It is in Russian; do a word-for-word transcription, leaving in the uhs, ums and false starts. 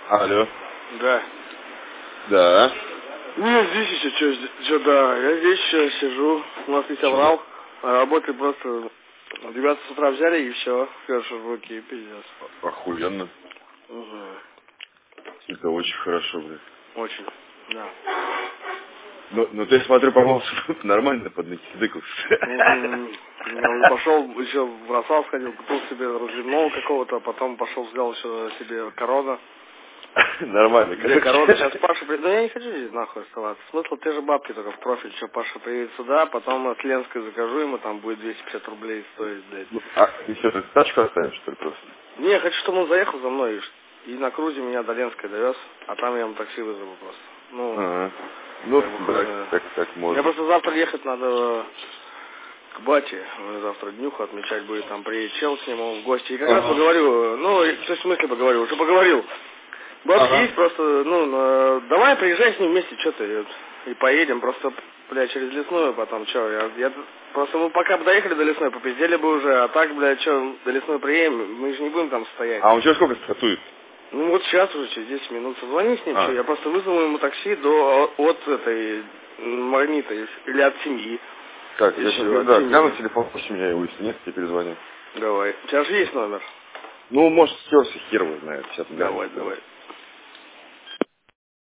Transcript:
Алло. Да. Да. Ну, здесь еще что, что, да, я здесь еще сижу, у нас не соврал, а работы просто, ребята с утра взяли и все, фершер в руки, и пиздец. Охуенно. Угу. Это очень хорошо, блядь. Очень, да. Ну, ну ты, смотрю, по-моему, нормально поднакидыкался. Угу. Я уже пошел, еще в Росал сходил, купил себе разливного какого-то, потом пошел взял еще себе корона. Нормально, Где корона, сейчас Паша приедет. Ну я не хочу здесь нахуй оставаться. Смысл те же бабки, только в профиль, что Паша приедет сюда, потом от Ленской закажу ему, там будет двести пятьдесят рублей стоить, блядь. Ну, а, и что, ты тачку оставишь, что ли, просто? Не, я хочу, чтобы он заехал за мной и на крузе меня до Ленской довез, а там я ему такси вызову просто. Ну, А-а. Ну, как бы, да, э, так, так можно. мне просто завтра ехать надо к бате, у меня завтра днюху отмечать будет, там приедет чел с ним, он в гости, и как раз Ага. поговорю, ну, и, то есть в смысле поговорю, уже поговорил. Бабки Ага. есть, просто, ну, на- давай приезжай с ним вместе, что ты, и поедем, просто, бля, через лесную потом, что, я, я, просто мы пока бы доехали до лесной, попиздели бы уже, а так, бля, что, до лесной приедем, мы же не будем там стоять. А он через сколько стартует? Ну вот сейчас уже, через десять минут, созвони с ним, А. что, я просто вызову ему такси до, от этой, Магнита, или от семьи. Так, И я всё, сейчас, от да, семьи. гляну телефон, пусть меня его, если нет, я перезвоню. Давай, у тебя же есть номер? Ну, может, стерся, хер его знает, сейчас гляну. Давай, давай.